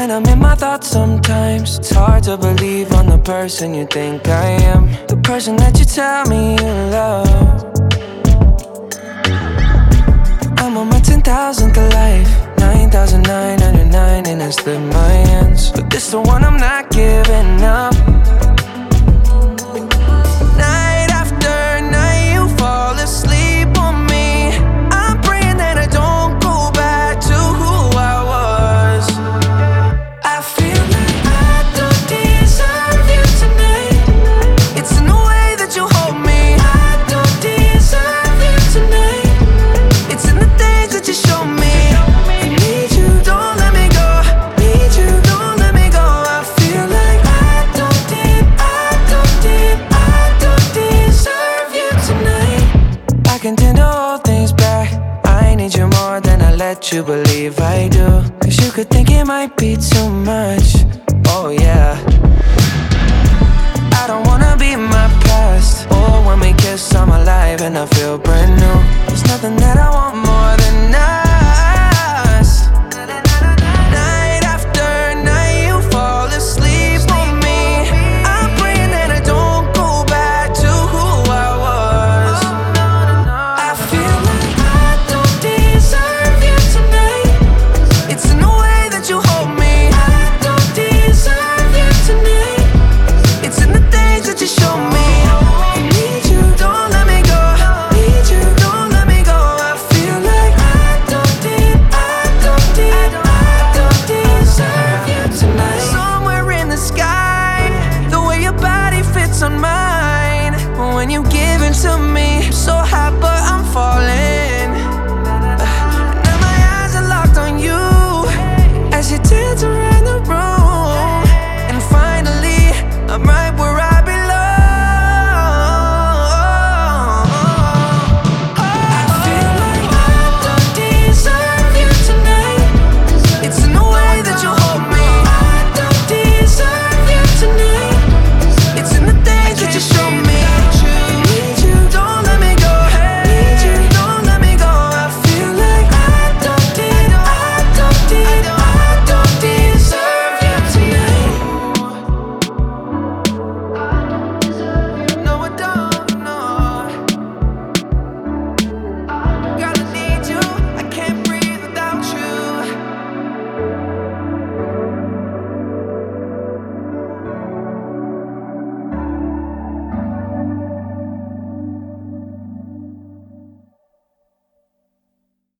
When I'm in my thoughts sometimes, it's hard to believe I'm the person you think I am, the person that you tell me you love. I'm on my 10,000th life, 9,999, and I slip my hands, but this the one I'm not giving up. Night after night you fall asleep on me. I'm praying that I don't go back to who I was. I feel like I don't deserve you tonight. It's in the way that you hold me. I don't deserve you tonight. It's in the things that you show me. I need you, don't let me go. Need you, don't let me go. I feel like I don't deserve you tonight. I can tend to hold things back. I need you more than I let you believe I do, 'cause you could think it might be too much. Oh yeah, I don't wanna be my past. Or when we kiss I'm alive and I feel brand new. There's nothing that I want more than us. Night after night you fall asleep on me. I'm praying that I don't go back to who I was. I feel like I don't deserve you tonight. It's in the way that you hold me. I don't deserve you tonight. It's in the things that you show me. I need you, don't let me go. Need you, don't let me go. I feel like I don't deserve you tonight. Somewhere in the sky, the way your body fits on mine. When you give it to me, I'm so hot but I'm falling.